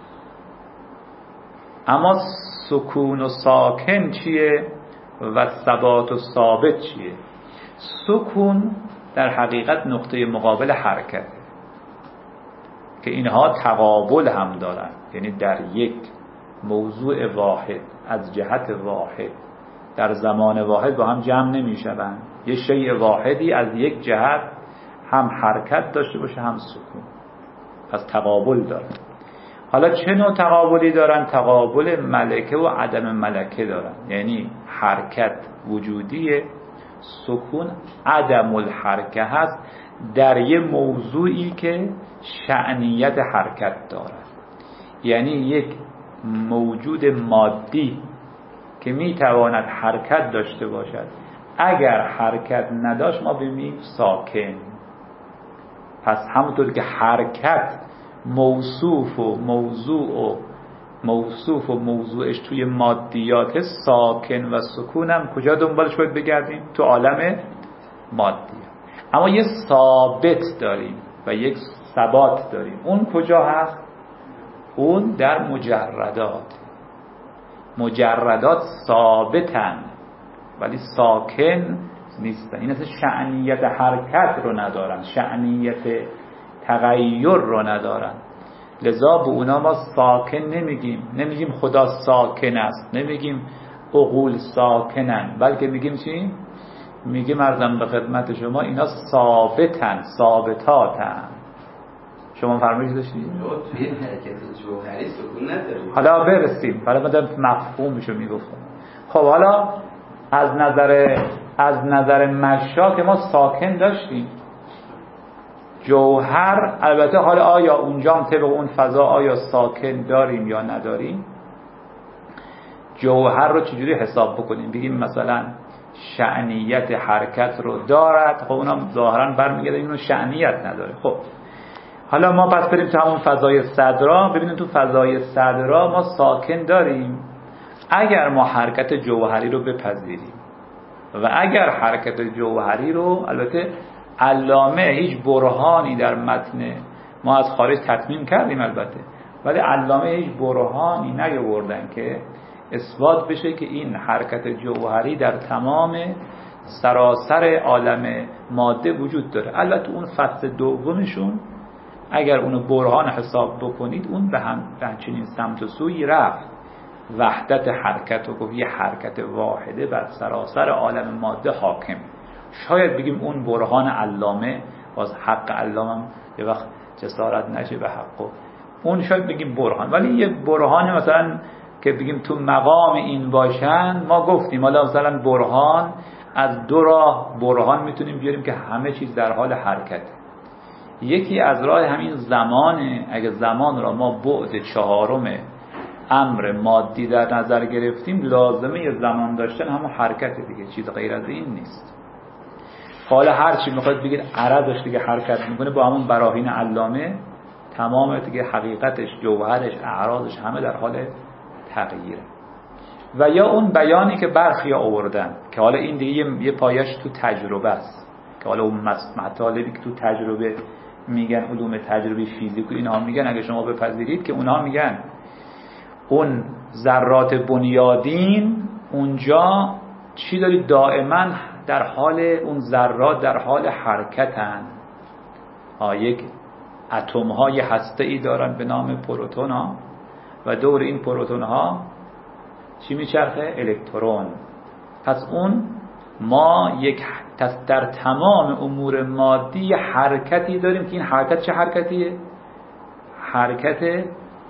اما سکون و ساکن چیه و ثبات و ثابت چیه؟ سکون در حقیقت نقطه مقابل حرکت که اینها تقابل هم دارن، یعنی در یک موضوع واحد از جهت واحد در زمان واحد با هم جمع نمی شوند. یه شیء واحدی از یک جهت هم حرکت داشته باشه هم سکون، پس تقابل دارن. حالا چه نوع تقابلی دارن؟ تقابل ملکه و عدم ملکه دارن، یعنی حرکت وجودیه، سکون عدم الحرکه هست در یه موضوعی که شأنیت حرکت دارد. یعنی یک موجود مادی که میتواند حرکت داشته باشد، اگر حرکت نداشت ما بگیم ساکن. پس همونطور که حرکت موصوف و موضوع و موصوف و موضوعش توی مادیات، ساکن و سکون هم کجا دنبالش باید بگردیم؟ تو عالم مادی. اما یه ثابت داریم و یک ثبات داریم. اون کجا هست؟ اون در مجردات. مجردات ثابتن ولی ساکن نیستن. این اصلا شأنیت حرکت رو ندارن، شأنیت تغییر رو ندارن. لذا به اونا ما ساکن نمیگیم. نمیگیم خدا ساکن است، نمیگیم عقول ساکنن، بلکه میگیم چی؟ میگیم ارزم به خدمت شما اینا ثابتن، ثابتاتن. شما فرمایش داشتید؟ توی حرکت جوهری سکون نداریم. حالا برسیم، حالا من مفهومشو میگفتم. خب حالا از نظر از نظر مشا که ما ساکن داشتیم، جوهر البته حالا آیا اونجا هم طبق اون فضا آیا ساکن داریم یا نداریم؟ جوهر رو چجوری حساب بکنیم؟ بگیم مثلا شأنیت حرکت رو دارد، خب اونم ظاهرا برمیگرده اینو شأنیت نداره. خب حالا ما پس بریم تو همون فضای صدرا، ببینیم تو فضای صدرا ما ساکن داریم اگر ما حرکت جوهری رو بپذیریم، و اگر حرکت جوهری رو البته علامه هیچ برهانی در متن ما از خارج تتمیم کردیم البته، ولی علامه هیچ برهانی نیاوردن که اثبات بشه که این حرکت جوهری در تمام سراسر عالم ماده وجود داره. البته اون فصل دومشون اگر اونو برهان حساب بکنید اون به هم چنین سمت و سوی رفت، وحدت حرکت و گفت یه حرکت واحده بر سراسر عالم ماده حاکم. شاید بگیم اون برهان علامه، باز حق علامه یه وقت جسارت نشه به حقه، اون شاید بگیم برهان، ولی یه برهان مثلا که بگیم تو مقام این باشن، ما گفتیم حالا مثلا برهان از دو راه برهان میتونیم بیاریم که همه چیز در حال حرکته. یکی از راه همین زمانه، اگه زمان را ما بعد چهارم امر مادی در نظر گرفتیم، لازمه زمان داشتن همون حرکت دیگه، چیز غیر از این نیست. حالا هر چی میخواد بگید عرضش دیگه حرکت میکنه با همون براهین علامه، تمام دیگه حقیقتش، جوهرش، اعراضش همه در حال تغییره. و یا اون بیانی که برخی آوردن که حالا این دیگه یه پایش تو تجربه است، که حالا اون مطالبی که تو تجربه میگن، علوم تجربی، فیزیک و اینها میگن، اگه شما بپذیرید که اونها میگن اون ذرات بنیادین اونجا چی دارید؟ دائما در حال، اون ذرات در حال حرکتن. ها یک اتم های هسته ای دارن به نام پروتون ها، و دور این پروتون ها چی میچرخه؟ الکترون. پس اون ما یک در تمام امور مادی حرکتی داریم که این حرکت چه حرکتیه؟ حرکت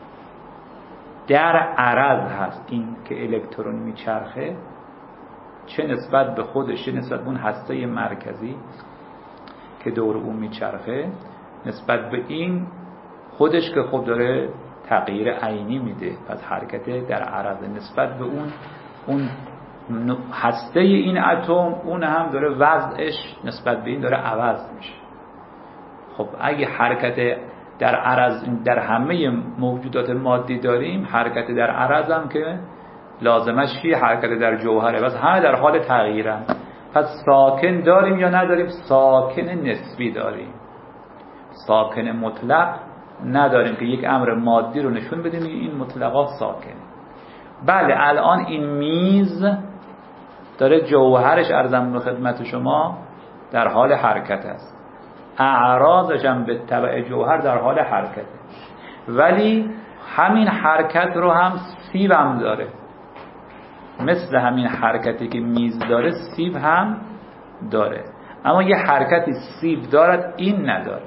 در عرض هست. این که الکترون میچرخه چه نسبت به خودش، چه نسبت به اون هسته مرکزی که دور اون میچرخه، نسبت به این خودش که خود داره تغییر عینی میده. پس حرکت در عرض نسبت به اون اون هسته این اتم، اون هم داره وضعش نسبت به این داره عوض میشه. خب اگه حرکت در عرض در همه موجودات مادی داریم، حرکت در عرض هم که لازمش چیه؟ حرکت در جوهره. بس همه در حال تغییرن. پس ساکن داریم یا نداریم؟ ساکن نسبی داریم، ساکن مطلق نداریم که یک امر مادی رو نشون بدیم این مطلقا ساکن. بله الان این میز داره جوهرش، ارزم به خدمت شما، در حال حرکت است، اعراضش هم به تبع جوهر در حال حرکته، ولی همین حرکت رو هم سیب هم داره. مثل همین حرکتی که میز داره سیب هم داره، اما یه حرکتی سیب دارد این نداره.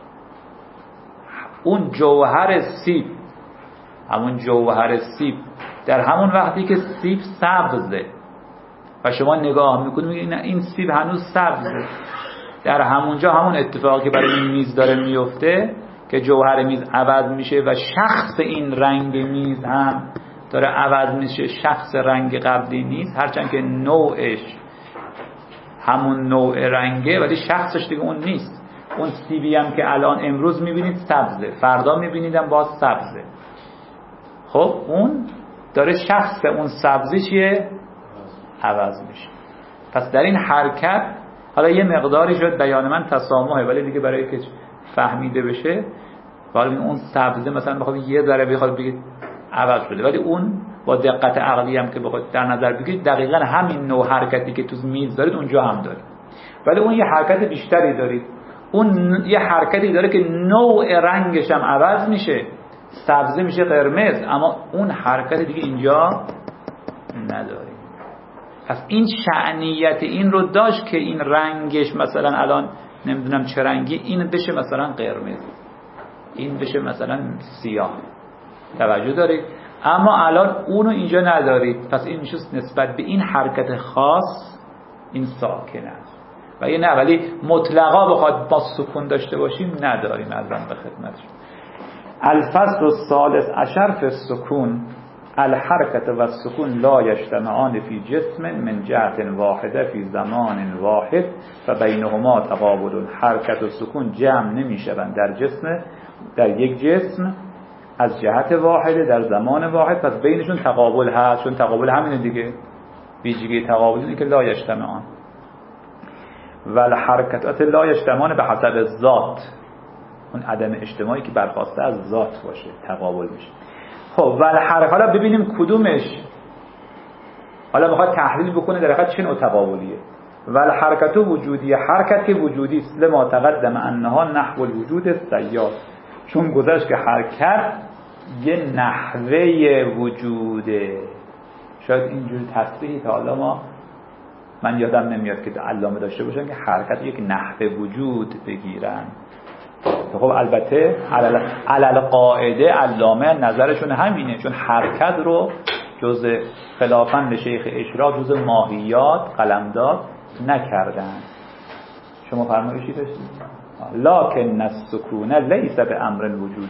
اون جوهر سیب، همون جوهر سیب در همون وقتی که سیب سبزه و شما نگاه میکنید میگید این سیب هنوز سبزه، در همونجا همون اتفاقی که برای این میز داره میفته که جوهر میز عوض میشه و شخص این رنگ میز هم داره عوض میشه، شخص رنگ قبلی نیست، هرچند که نوعش همون نوع رنگه ولی شخصش دیگه اون نیست. اون سیبی هم که الان امروز میبینید سبزه، فردا میبینیدم باز سبزه. خب اون داره شخص اون سبزی چیه؟ عوض میشه. پس در این حرکت حالا یه مقداری شد بیان من تسامحه، ولی دیگه برای که فهمیده بشه حالا اون سبزه مثلا بخواد یه ذره بخواد بگید عوض شده، ولی اون با دقت عقلی هم که بخواد در نظر بگیرید دقیقاً همین نوع حرکتی که تو میز دارید اونجا هم دارید، ولی اون یه حرکت بیشتری دارید. اون یه حرکتی داره که نوع رنگش هم عوض میشه، سبزه میشه قرمز، اما اون حرکت دیگه اینجا نداریم. پس این شأنیت این رو داشت که این رنگش مثلا الان نمیدونم چه رنگی، این بشه مثلا قرمز، این بشه مثلا سیاه. توجه دارید؟ اما الان اونو اینجا ندارید، پس این میشه نسبت به این حرکت خاص این ساکن است. و یه نه، ولی مطلقا بخواد با سکون داشته باشیم نداریم. ازم به خدمتشون. الفصل الثالث عشر فی السکون الحرکت و السکون لا یجتمعان فی جسم من جهت واحده فی زمان واحد و بینهما تقابل. حرکت و سکون جمع نمیشوند در جسم، در یک جسم از جهت واحده در زمان واحد، پس بینشون تقابل هست. چون تقابل همینه دیگه، ویژگی تقابل اینه که لا یجتمعان. و الحرکتات لا یجتمعان به حسب ذات، اون عدم اجتماعی که برخواسته از ذات باشه تقابل میشه. خب و الحرکت، حالا ببینیم کدومش، حالا میخواد تحلیل بکنه در حقیقت چه نوع تقابلیه. و الحرکت وجودی، حرکت که وجودی است، لما تقدم انها نحو الوجود السیار، چون گذشت که حرکت یه نحوه وجوده. شاید اینجوری تصریحی تا حالا ما من یادم نمیاد که علامه داشته باشن که حرکت یک نحوه وجود بگیرن. خب البته علل قاعده علامه نظرشون همینه، چون حرکت رو جز خلافاً لشیخ اشراق جز ماهیات قلمداد نکردن. شما فرمایشی داشتید؟ لکن السکون لیس به امر وجودی،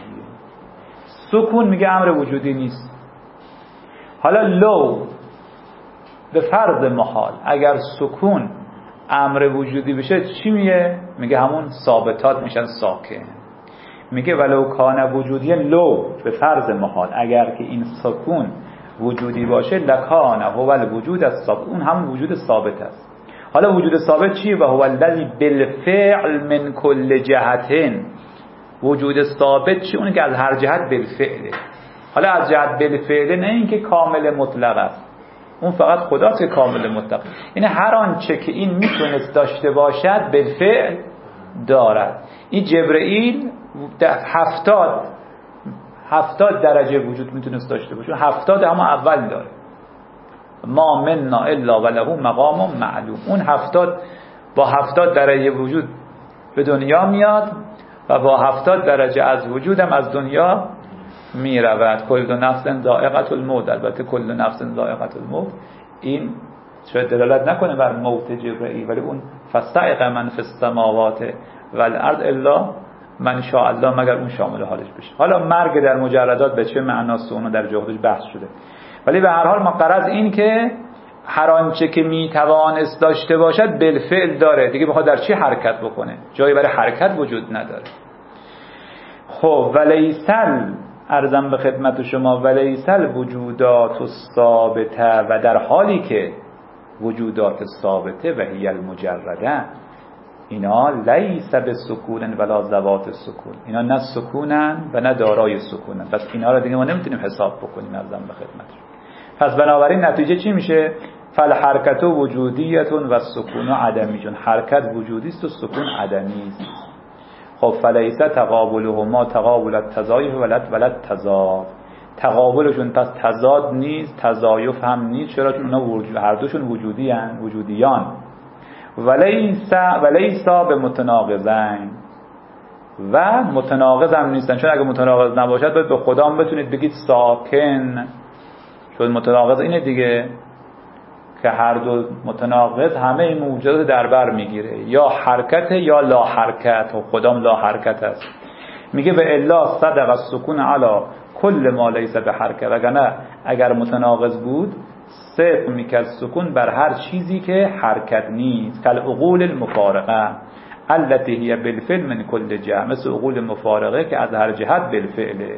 سکون میگه امر وجودی نیست. حالا لو به فرض محال اگر سکون امر وجودی بشه چی میگه؟ میگه همون ثابتات میشن ساکن. میگه ولو کان وجودی، لو به فرض محال اگر که این سکون وجودی باشه، لکان هو الوجود الثابت، اون هم وجود ثابت است. حالا وجود ثابت چیه؟ و هو الذی بالفعل من کل جهت. وجود ثابت چیه؟ اون که از هر جهت بالفعله. حالا از جهت بالفعله نه اینکه کامل مطلق است، اون فقط خداست که کامل مطلق. این هر آنچه که این میتونست داشته باشد بالفعل دارد. این جبرئیل هفتاد هفتاد درجه وجود میتونست داشته باشه، هفتاد اما اول داره. ما منا الا وله مقام معلوم. اون هفتاد با هفتاد درجه وجود به دنیا میاد و با هفتاد درجه از وجودم از دنیا می رود. کل نفس ذائقة الموت، البته کل نفس ذائقة الموت این شاید دلالت نکنه بر موت جبرئیل، ولی اون فاستعق من فی السماوات و الارض الا من شاء الله، مگر اون شامل حالش بشه. حالا مرگ در مجردات به چه معناست اون در جهودش بحث شده، ولی به هر حال ما غرض این که هر آنچه که میتوانست داشته باشد بالفعل داره دیگه، بخواد در چی حرکت بکنه؟ جایی برای حرکت وجود نداره. خب ولیسل ارزم به خدمت شما ولیسل وجودات الثابته، و در حالی که وجودات ثابته و هی المجرده، اینا لیس به سکونن ولا ذوات سکون، اینا نه سکونن و نه دارای سکونن. پس اینا رو دیگه ما نمیتونیم حساب بکنیم ارزم به خدمت. پس بنابراین نتیجه چی میشه؟ فالحرکت وجودیت و سکون عدمی، چون حرکت وجودی است و سکون عدمی است. خب فلیس تقابلهما تقابل التضایف ولت ولت تضاد، تقابلشون پس تضاد نیست، تضایف هم نیست. چرا؟ چون اونا هر دوشون وجودی ان، وجودیان. ولیس ولیسا به متناقضین، و متناقض هم نیستن، چون اگه متناقض نباشد باید به خدا هم بتونید بگید ساکن. چون متناقض اینه دیگه که هر دو متناقض همه این موجودات در بر میگیره، یا حرکت یا لا حرکت، و خدام لا حرکت است. میگه به الا صدق السکون علی کل ما لیس به حرکت، وگرنه اگر متناقض بود صدق میکرد سکون بر هر چیزی که حرکت نیست. کل عقول المفارقه التي هي بالفعل من کل جهت، مثل عقول مفارقه که از هر جهت بالفعله.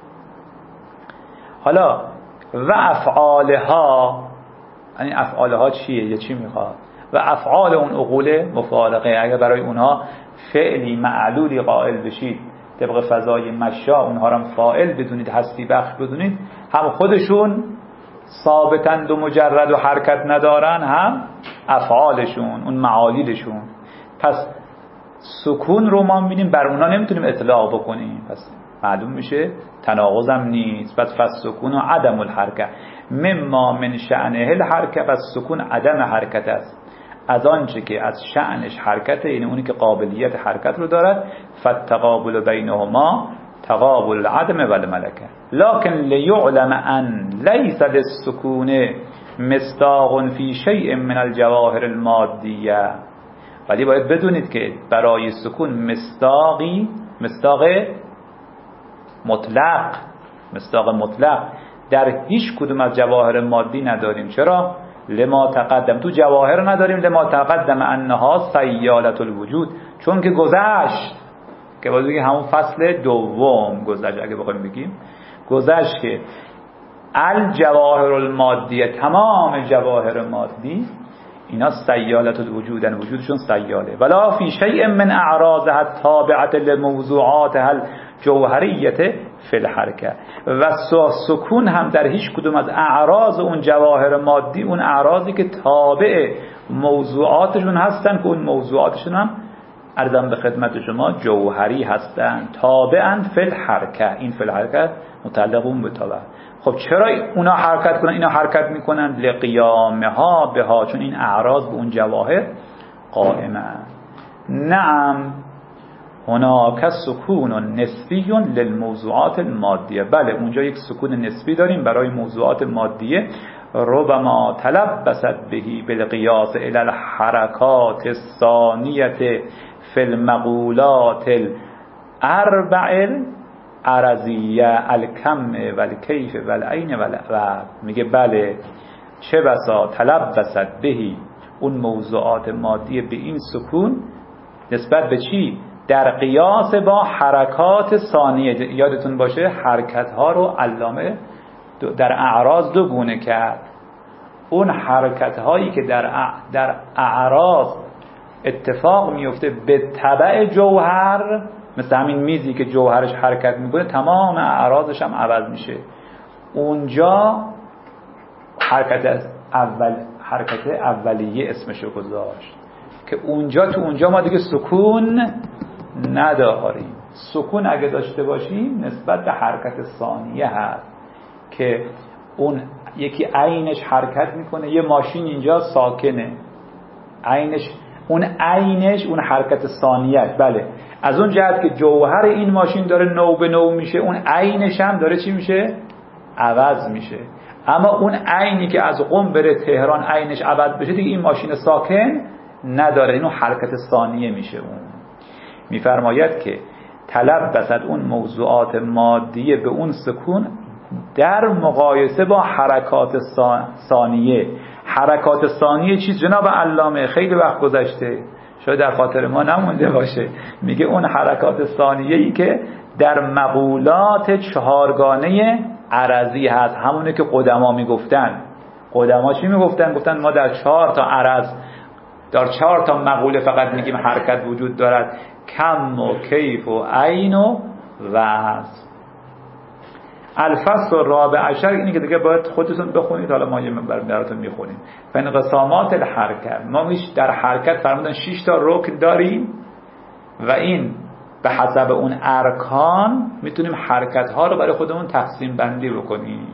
حالا و افعالها، یعنی افعالها چیه یا چی میخواد؟ و افعال اون عقول مفارقه، اگر برای اونها فعلی معلولی قائل بشید طبق فضای مشا اونها رو فاعل بدونید، هستی بخش بدونید، هم خودشون ثابتند و مجرد و حرکت ندارن، هم افعالشون اون معالیلشون. پس سکون رو ما می‌بینیم بر اونها نمیتونیم اطلاق بکنیم، پس معلوم میشه تناقض هم نیست. پس فسکون و عدم الحرکه مما من شأنه الحرکه، پس سکون عدم حرکت است، از آنچه که از شأنش حرکته، یعنی اونی که قابلیت حرکت رو دارد. فالتقابل بینهما تقابل العدم و الملکه لكن لیعلم ان لیس للسکون مصداق فی شیء من الجواهر المادیه، ولی باید بدونید که برای سکون مصداقی، مصداق مطلق، مصداق مطلق در هیچ کدوم از جواهر مادی نداریم. چرا؟ لما تقدم، تو جواهر نداریم، لما تقدم انها سیالت الوجود، چون که گذشت، که باید بگیم همون فصل دوم گذشت، اگه بخوایم بگیم گذشت که الجواهر المادیه، تمام جواهر مادی اینا سیالت الوجودن، وجودشون سیاله. ولا فی شیء من اعراضها التابعه لموضوعاتها الجوهریه فی الحرکه، و سکون هم در هیچ کدوم از اعراض اون جواهر مادی، اون اعراضی که تابع موضوعاتشون هستن، که اون موضوعاتشون هم عرضم به خدمت شما جوهری هستن، تابعا فی الحرکه. این فی الحرکه متعلق اون به تابع. خب چرا اونا حرکت کنن اینا حرکت میکنن؟ لقیامها بها، چون این اعراض به اون جواهر قائمه. نعم هناک سکون نسبی للموضوعات المادیه، بله اونجا یک سکون نسبی داریم برای موضوعات مادیه. ربما تلبست بهی بالقیاس الى الحرکات الثانیه فی المقولات الاربع عرضیه الکم و الکیف و العین و العرب. میگه بله چه بسا تلبست بهی، اون موضوعات مادی به این سکون نسبت به چی؟ در قیاس با حرکات ثانیه. یادتون باشه حرکت ها رو علامه در اعراض دو گونه کرد. اون حرکت هایی که در در اعراض اتفاق میفته به تبع جوهر، مثل همین میزی که جوهرش حرکت میکنه تمام اعراضش هم عوض میشه. اونجا حرکت اول، حرکت اولیه اسمشو گذاشت، که اونجا تو اونجا ما دیگه سکون نداریم. سکون اگه داشته باشیم نسبت به حرکت ثانیه هست، که اون یکی عینش حرکت میکنه. یه ماشین اینجا ساکنه، عینش، اون عینش اون حرکت ثانیه، بله از اون جهت که جوهر این ماشین داره نو به نو میشه، اون عینش هم داره چی میشه؟ عوض میشه. اما اون عینی که از قم بره تهران عینش عوض بشه دیگه این ماشین ساکن نداره، اینو حرکت ثانیه میشه. اون میفرماید که طلب بسد اون موضوعات مادیه به اون سکون در مقایسه با حرکات ثانیه. حرکات ثانیه چیز جناب علامه؟ خیلی وقت گذشته، شاید در خاطر ما نمونده باشه. میگه اون حرکات ثانیه‌ای که در مقولات چهارگانه عرضی هست، همونه که قدما میگفتن. قدما چی میگفتن؟ گفتن ما در چهار تا عرض، در چهار تا مقوله فقط میگیم حرکت وجود دارد: کم و کیف و عین و وصف. الفصل الرابع عشر، اینی که دیگه باید خودتون بخونید، حالا ما یه براتون میخونیم. فانقسامات الحرکت، ما میش در حرکت فرمودن شش تا رکن داریم و این به حسب اون ارکان میتونیم حرکت ها رو برای خودمون تقسیم بندی بکنیم.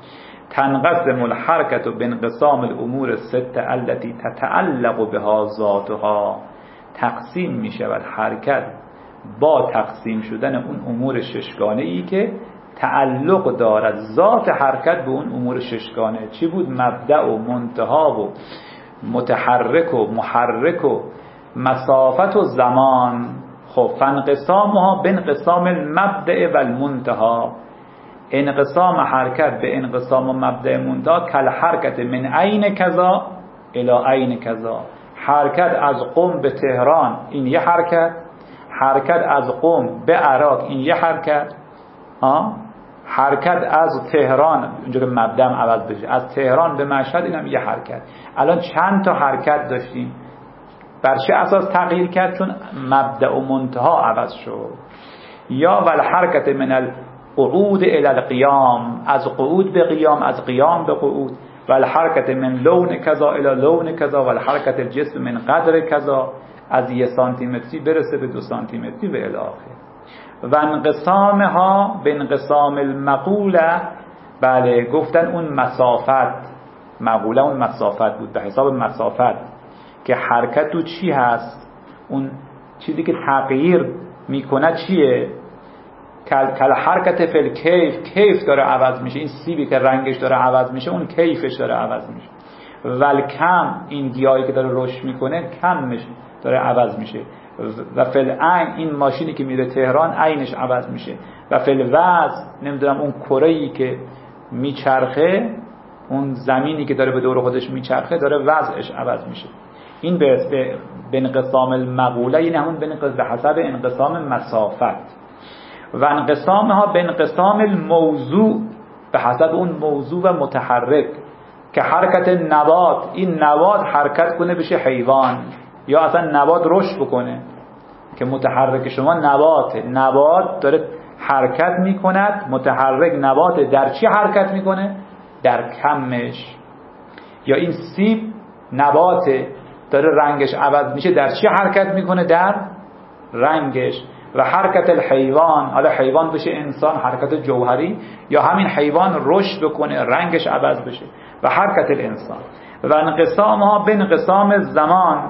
تنقسم الحرکت بانقسام الامور السته التي تتعلق بها ذاتها، تقسیم میشود حرکت با تقسیم شدن اون امور ششگانه ای که تعلق دارد ذات حرکت به اون امور ششگانه. چی بود؟ مبدأ و منتها و متحرک و محرک و مسافت و زمان. خب فانقسامها بانقسام المبدأ و المنتها، انقسام حرکت به انقسام و مبدأ منتها کل حرکت من عین کذا الی عین کذا. حرکت از قم به تهران این یه حرکت، حرکت از قم به عراق این یه حرکت، ها حرکت از تهران اونجا که مبدأ عوض بشه از تهران به مشهد اینم یه حرکت. الان چند تا حرکت داشتیم؟ بر چه اساس تغییر کرد؟ چون مبدأ و منتها عوض شد. یا والحرکت من القعود الى القیام، از قعود به قیام، از قیام به قعود. والحرکت من لون کذا الی لون کذا والحرکت الجسم من قدر کذا، از یک سانتی متری برسه به دو سانتی متری و الی آخر. و انقسامها به انقسام المقوله، بله گفتن اون مسافت، مقوله اون مسافت بود، به حساب مسافت که حرکت تو چی هست، اون چیزی که تغییر میکنه چیه؟ کل حرکت فل کیف، کیف داره عوض میشه، این سیبی که رنگش داره عوض میشه اون کیفش داره عوض میشه. ول کم، این گیاهی که داره رشد میکنه کمش داره عوض میشه. و فل عین، این ماشینی که میره تهران عینش عوض میشه. و فل وزن، نمیدونم اون کره‌ای که میچرخه، اون زمینی که داره به دور خودش میچرخه داره وضعش عوض میشه. این به به انقسام المقوله، این همون به حسب انقسام مسافت. و انقسامها به انقسام الموضوع، به حسب اون موضوع و متحرک. که حرکت نبات، این نبات حرکت کنه بشه حیوان، یا اصلا نبات رشد بکنه که متحرک شما نبات، نبات داره حرکت میکند، متحرک نبات در چی حرکت میکنه؟ در کمش. یا این سیب نبات داره رنگش عوض میشه، در چی حرکت میکنه؟ در رنگش. و حرکت الحیوان، حالا حیوان بشه انسان، حرکت جوهری، یا همین حیوان رشد بکنه رنگش عوض بشه. و حرکت الانسان. و انقسامها به انقسام زمان،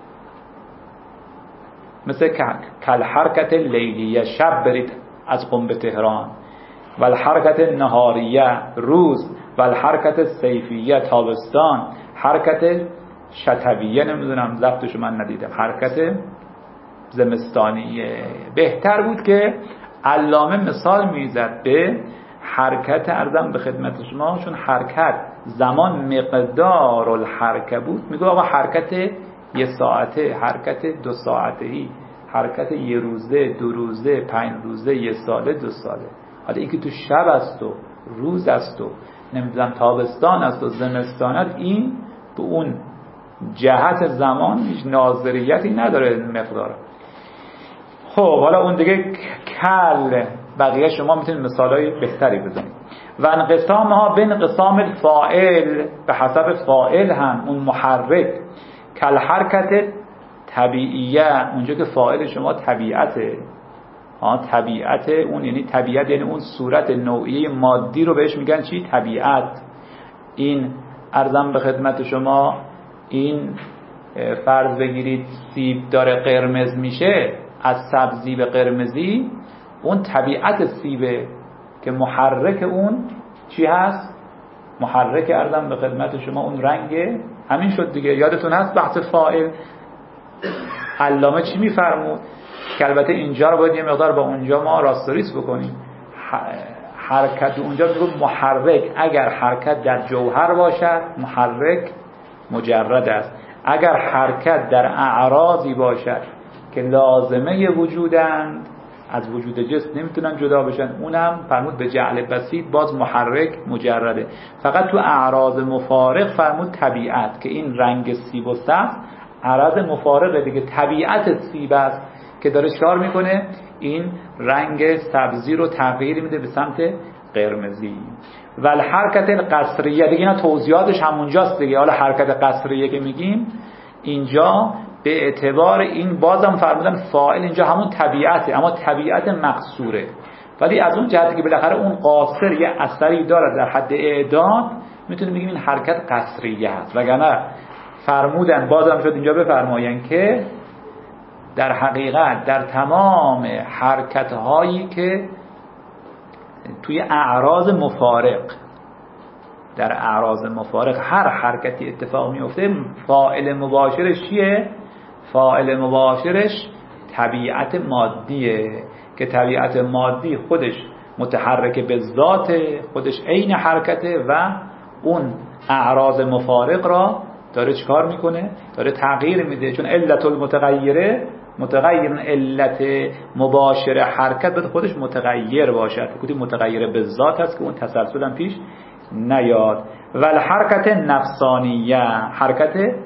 مثل کل حرکت لیلیه، شب برید از قم به تهران. و الحرکت نهاریه، روز. و الحرکت صیفیه، تابستان. حرکت شتویه، نمیدونم ضبطشو من ندیدم، حرکت زمستانیه. بهتر بود که علامه مثال میزد به حرکت، ارزم به خدمت شما، چون حرکت زمان مقدار الحرکه بود، میگه آقا حرکت یه ساعته، حرکت دو ساعتهی، حرکت یه روزه، دو روزه، پنج روزه، یه ساله، دو ساله. حالا اینکه تو شب است و روز است و نمیدونم تابستان است و زمستان است، این به اون جهت زمان هیچ ناظریتی نداره مقدار. خب حالا اون دیگه کل، بقیه شما میتونید مثالای بهتری بزنید. و انقسامها به انقسام الفاعل، به حسب فاعل هم اون محرک. کل حرکت طبیعیه، اونجا که فاعل شما طبیعته، ها طبیعت اون، یعنی طبیعت یعنی اون صورت نوعی مادی رو بهش میگن چی؟ طبیعت. این ارزم به خدمت شما، این فرض بگیرید سیب داره قرمز میشه، از سبزی به قرمزی، اون طبیعت سیبه که محرک اون چی هست؟ محرک ارزم به خدمت شما اون رنگه. همین شد دیگه. یادتون هست بحث فاعل علامه چی میفرمود؟ که البته اینجا رو باید یه مقدار با اونجا ما راستوریس بکنیم. حرکت اونجا میگه محرک، اگر حرکت در جوهر باشد محرک مجرد است. اگر حرکت در اعراضی باشد که لازمه وجودند، از وجود جسم نمیتونن جدا بشن، اونم فرمود به جعل بسیط باز محرک مجرده. فقط تو اعراض مفارق فرمود طبیعت، که این رنگ سیب و سبز عرض مفارقه دیگه، طبیعت سیب است که داره چکار میکنه؟ این رنگ سبزی رو تغییر میده به سمت قرمزی. و الحرکت القصریه دیگه، اینا توضیحاتش همونجاست دیگه. حالا حرکت قصریه که میگیم اینجا به اعتبار این بازم فرمودن فاعل اینجا همون طبیعته، اما طبیعت مقصوره، ولی از اون جهتی که بالاخره اون قاصر یه اثری داره در حد اعداد، میتونیم بگیم این حرکت قصریه هست. وگرنه فرمودن بازم شد اینجا بفرماین که در حقیقت در تمام حرکت هایی که توی اعراض مفارق، در اعراض مفارق هر حرکتی اتفاق میفته، فاعل مباشرش چیه؟ فاعل مباشرش طبیعت مادیه، که طبیعت مادی خودش متحرک به ذات خودش، عین حرکته، و اون اعراض مفارق را داره چکار میکنه؟ داره تغییر میده. چون علت المتغیره، متغیر علت مباشر حرکت باید خودش متغیر باشد، که متغیر به ذات هست که اون تسلسل هم پیش نیاد. ولی حرکت نفسانیه، حرکت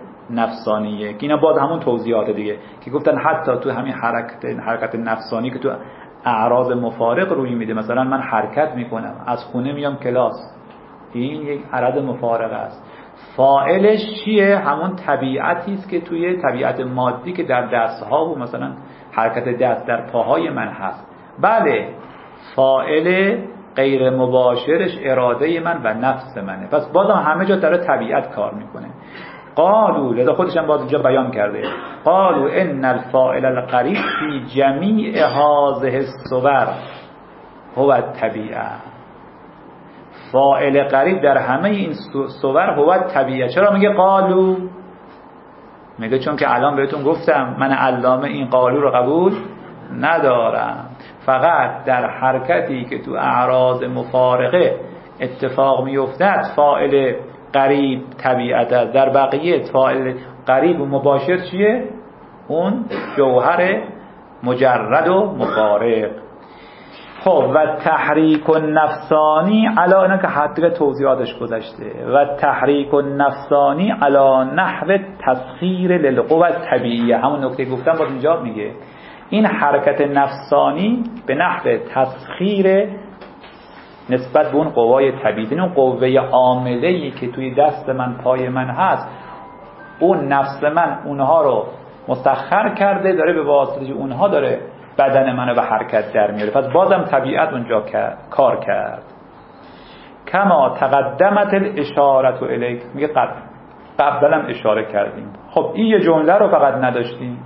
نفسانیه که اینا باز همون توضیحات دیگه که گفتن حتی تو همین حرکت حرکت نفسانی که تو اعراض مفارق روی میده. مثلا من حرکت میکنم، از خونه میام کلاس، این یک عرض مفارق است. فاعلش چیه؟ همون طبیعتی است که توی طبیعت مادی که در دستها و مثلا حرکت دست در پاهای من هست. بله، فاعل غیر مباشرش اراده من و نفس منه، پس بازم همه جا داره طبیعت کار میکنه. قالوا، لذا خودش هم باز اینجا بیان کرده، قالوا ان الفاعل القریب فی جمیع هذه الصور هو الطبیعه. فاعل قریب در همه این صور هو الطبیعه. چرا میگه قالوا؟ میگه چون که الان بهتون گفتم من علامه این قالوا رو قبول ندارم، فقط در حرکتی که تو اعراض مفارقه اتفاق میافتد فاعل قریب طبیعت است، در بقیه فاعل قریب و مباشر چیه؟ اون جوهر مجرد و مفارق. خب و تحریک النفسانی علا، اینا که حتی توضیحاتش گذشته، و تحریک النفسانی علا نحو تسخیر للقوى الطبیعیه، همون نکته گفتم باز اینجا میگه این حرکت نفسانی به نحو تسخیر نسبت به اون قوای طبیعی، اون قوه عامله‌ای که توی دست من پای من هست، اون نفس من اونها رو مسخر کرده، داره به واسطه اونها داره بدن منو به حرکت در میاره. پس بازم طبیعت اونجا کار کرد. کما تقدمت الاشاره الیک، میگه قبل قبلا اشاره کردیم. خب این یه جمله رو فقط نداشتیم،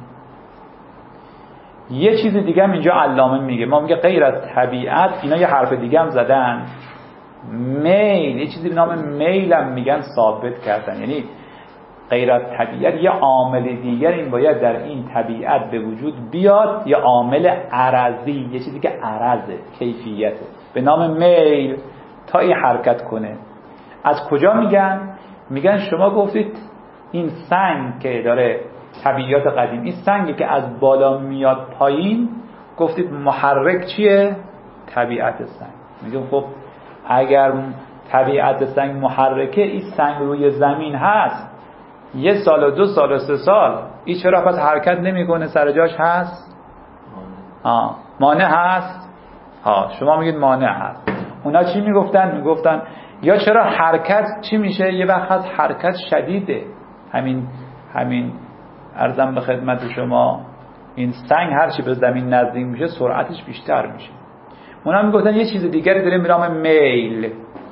یه چیز دیگه هم اینجا علامه میگه، ما میگه غیر از طبیعت، اینا یه حرف دیگه هم زدن، میل، یه چیزی به نام میل هم میگن ثابت کردن. یعنی غیر از طبیعت یه عامل دیگر این باید در این طبیعت به وجود بیاد، یه عامل عرضی، یه چیزی که عرضه، کیفیته، به نام میل تا این حرکت کنه. از کجا میگن؟ میگن شما گفتید این سنگ که داره طبیعت قدیم، این سنگی که از بالا میاد پایین، گفتید محرک چیه؟ طبیعت سنگ. میگم خب اگر طبیعت سنگ محرکه، این سنگ روی زمین هست یه سال و دو سال و سه سال، این چرا پس حرکت نمیکنه، سر جاش هست؟ آه. مانع هست؟ ها، شما میگید مانع هست. اونا چی میگفتن؟ میگفتن یا چرا حرکت چی میشه؟ یه وقت هست حرکت شدیده، همین همین عرضم به خدمت شما، این سنگ هر چی به زمین نزدیک میشه سرعتش بیشتر میشه. اونا میگفتن یه چیز دیگری داره به نام میل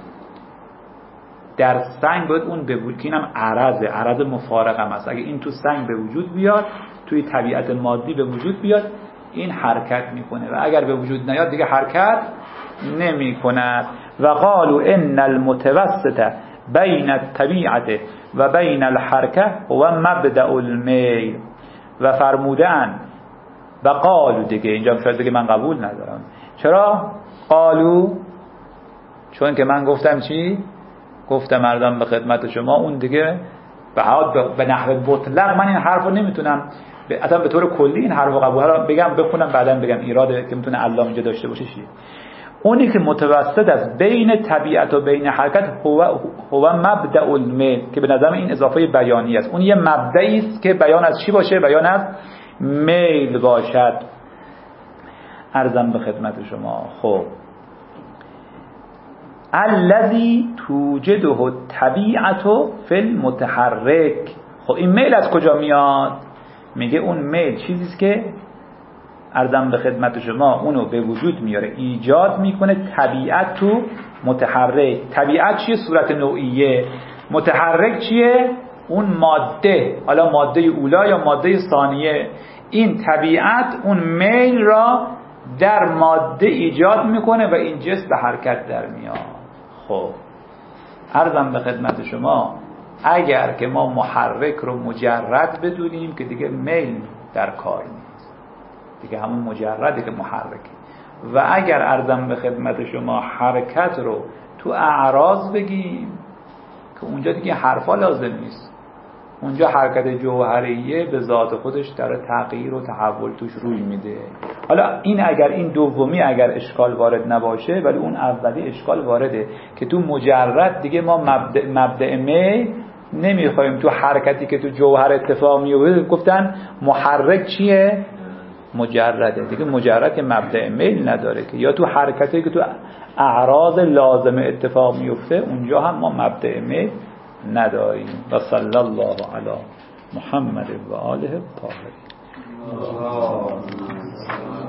در سنگ، باید اون به وجود، اینم عرضه، عرض مفارق هم است. اگه این تو سنگ به وجود بیاد، توی طبیعت مادی به وجود بیاد، این حرکت میکنه، و اگر به وجود نیاد دیگه حرکت نمیکنه. و قالوا ان المتوسط بین الطبیعت و بین الحرکه هو مبدأ المیل، و فرمودن و قالوا، دیگه اینجا شاید دیگه من قبول ندارم. چرا قالوا؟ چون که من گفتم چی؟ گفتم مردم به خدمت شما، اون دیگه به حال به نحو مطلق من این حرفو نمیتونم اصلا به طور کلی این حرفو قبول بگم، بخونم بعداً بگم ایراده که میتونه علامه اینجا داشته باشه چیه. اونی که متوسط است بین طبیعت و بین حرکت هو هو مبدأ المیل، که به نظر این اضافه بیانی است. اون یه مبدئی است که بیان از چی باشه؟ بیان از میل باشد. عرضم به خدمت شما. خب الذی توجده الطبیعت فی المتحرک، خب این میل از کجا میاد؟ میگه اون میل چیزی است که عرضم به خدمت شما اونو به وجود میاره، ایجاد میکنه طبیعت تو متحرک. طبیعت چیه؟ صورت نوعیه. متحرک چیه؟ اون ماده، حالا ماده اولا یا ماده ثانیه. این طبیعت اون میل را در ماده ایجاد میکنه و این جسم به حرکت در میاد. خب عرضم به خدمت شما اگر که ما محرک رو مجرد بدونیم که دیگه میل در کار نیست، دیگه همون مجرده که محرکه. و اگر عرضم به خدمت شما حرکت رو تو اعراض بگیم که اونجا دیگه حرفا لازم نیست، اونجا حرکت جوهریه به ذات خودش داره تغییر و تحول توش روی میده. حالا این اگر این دومی اگر اشکال وارد نباشه، ولی اون اولی اشکال وارده که تو مجرد دیگه ما مبدأ مبدأ می نمیخوایم تو حرکتی که تو جوهر اتفاق میفته. گفتن محرک چیه؟ مجرده دیگه. مجرد که مبدأ میل نداره که، یا تو حرکتی که تو اعراض لازم اتفاق میفته اونجا هم ما مبدأ میل نداریم. و صلی الله علی محمد و آله الطاهرین.